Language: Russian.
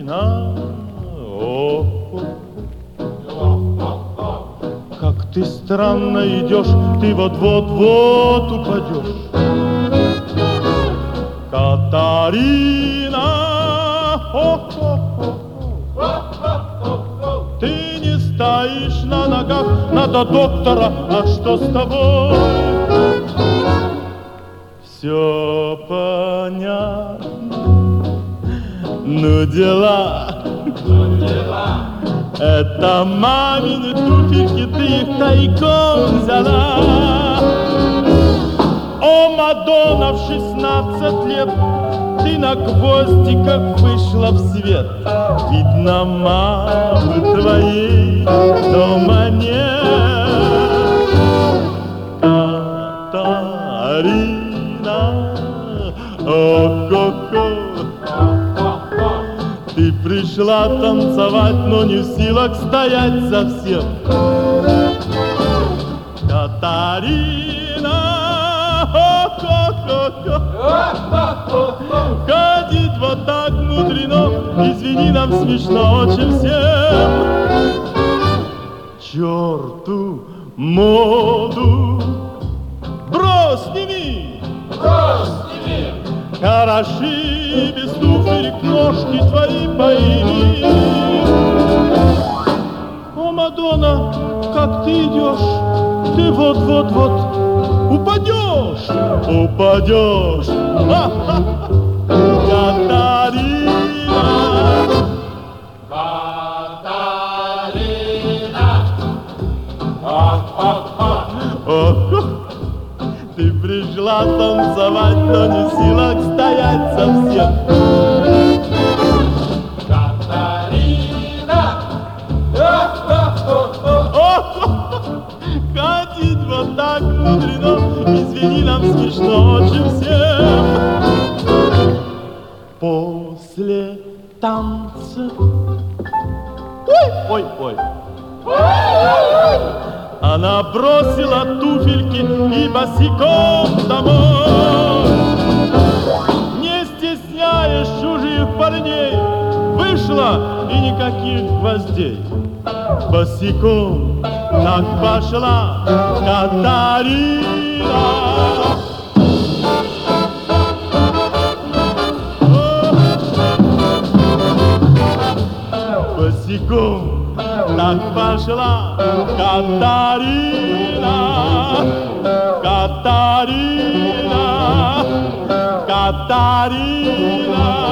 О, как ты странно идешь, ты вот-вот-вот упадешь. Катарина, ты не стоишь на ногах, надо доктора, а что с тобой? Все понятно, ну дела. Это мамины туфельки, ты их тайком взяла. О, Мадонна, в 16 лет ты на гвоздиках вышла в свет. Видно, мамы твоей дома нет. Катарина, о-хо-хо, ты пришла танцевать, но не в силах стоять совсем. Катарина, ходить вот так мудрено, извини, нам смешно очень всем. Черту моду, брось, сними, хороши без туфелек ножки твои пойми. О, Мадонна, как ты идешь, ты вот-вот-вот упадешь. Катарина, ты пришла танцевать, но не в силах стоять совсем. Катарина, ходить вот так мудрено, извини, нам смешно очень всем. После танца, ой, она бросила туфельки и босиком домой. Не стесняясь чужих парней, вышла и никаких гвоздей. Босиком так пошла Катарина. Босиком так пошла Катарина, Катарина, Катарина.